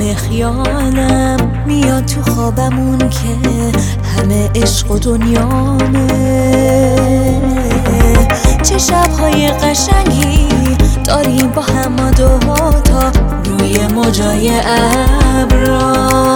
عالم خیالم میاد تو خوابمون که همه عشق و دنیامه. چه شبهای قشنگی داریم با هم ما دوتا روی موجای ابرا.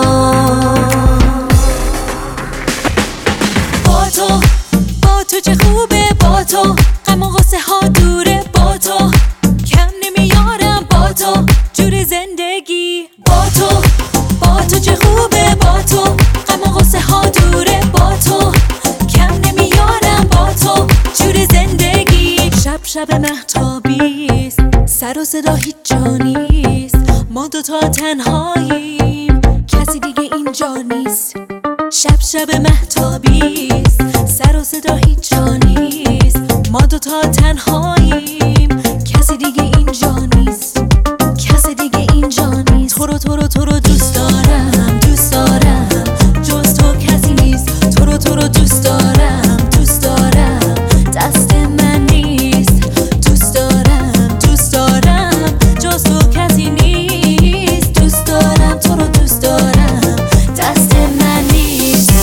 با تو چه خوبه، با تو غم و غصه ها دوره، با تو کم نمیارم، با تو جور زندگی. با تو چه خوبه، با تو غم و غصه ها دوره، با تو کم نمیارم، با تو جور زندگی. شب مهتابیست، سر و صدا هیچ جا نیست، ما دوتا تنهاییم، کسی دیگه اینجا نیست. شب مهتابیست، سر و صدا هیچ جا نیست، ما دوتا تنهاییم، کسی دیگه اینجا نیست، کسی دیگه اینجا نیست. تو رو دوست دارم، دوست دارم، جز تو کسی نیست. تو رو دوست دارم، دوست دارم، دست من نیست. دوست دارم، دوست دارم، جز تو کسی نیست. دوست دارم، تو رو دوست دارم، دست من نیست.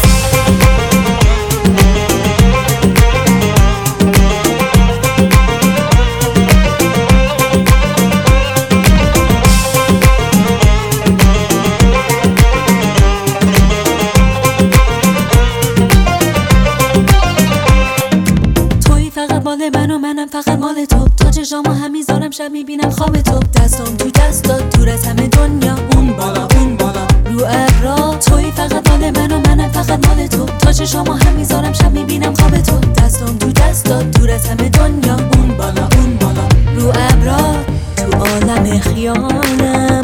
مال من و منم فقط مال تو، تا چشامو هم میذارم شب میبینم خواب تو. دستام تو دستات دور از همه دنیا، اون بالا اون بالا رو ابرا. توی فقط مال من و منم فقط مال تو، تا چشامو هم میذارم شب میبینم خواب تو. دستام تو دستات دور از همه دنیا، اون بالا اون بالا رو ابرا. تو عالم خیالم